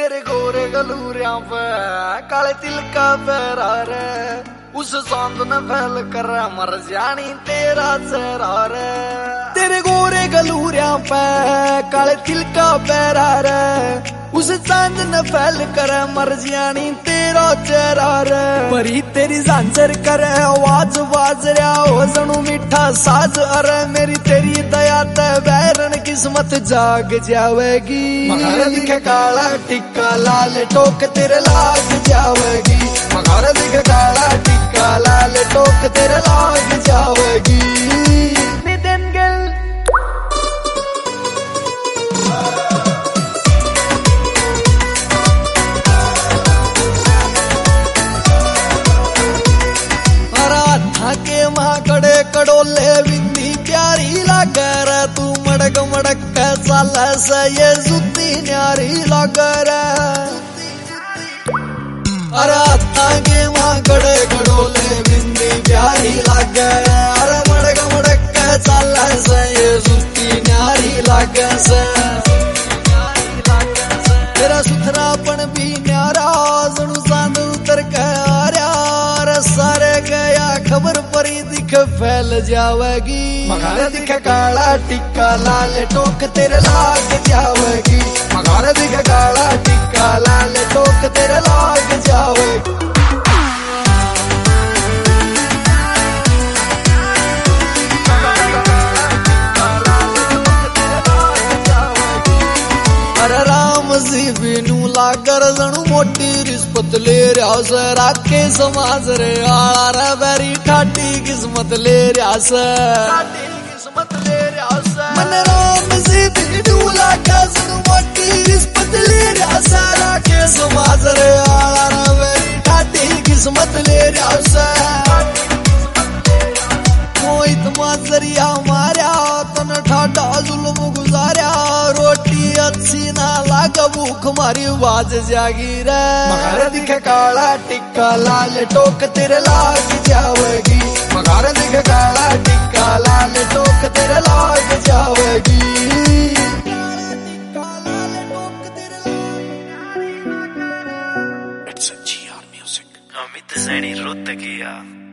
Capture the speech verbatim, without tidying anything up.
तेरे गोरे गलूरिया पे काले तिल का पैरा रे, उस सांद ने फैल कर मर जानी तेरा चेहरा रे। तेरे गोरे गलूरिया पे काले तिल का पैरा रे, उस चांद ने फैल कर मर जानी तेरा चेहरा रे। परी तेरी झांझर करे आवाज बाज रहा हो जणू मीठा साज, अरे मेरी तेरी दया ते बैरन किस्मत जाग जावेगी। मगर दिखे काला टिक्का लाल टोक तेरे लाग जावेगी, मगर दिखे काला टिक्का लाल टोक तेरे लाग जावेगी। नितिन गिल के माँ कड़े कड़ोले बिंदी प्यारी लागर, तू मड़क मड़क के चाल से ये जुती न्यारी लागर। अरे के माँ कड़े कड़ोले बिंदी प्यारी लागर, अरे मड़क मड़क के चाल से ये जुती न्यारी लागर से। तेरा सुथरापन भी न्यारा जणू चांद उतर के आ रहा, सारे गया खबर परी दिख फैल जावेगी। मगर दिखे काला टिक्का लाल टोक तेरे लाग जावेगी, मगर दिखे काला टिक्का लाल टोक तेरे लाग जावेगी। अरे राम जी बिनू लागर जणू मोटी रिश्वत ले रहा से, राखे समाज रे आला रे बैरी ठाटी किस्मत ले रहा से, किस्मत ले रहा से। मन राम जी बिनू लागर जणू मोटी रिश्वत ले रहा से, राखे समाज रे आला रे बैरी ठाटी किस्मत ले रहा से। मोहित माजरिया मारिया तन ठाडा जुल्म गुजारिया, रोटी अच्छी ना लाग भूख मारी बाज जागी रे। मगर दिखे काला टिक्का लाल टोक तेरे लाग जावेगी, मगर दिखे काला टिक्का लाल टोक तेरे लाग जावेगी। It's a G R music. Amit Saini Rohatkiya.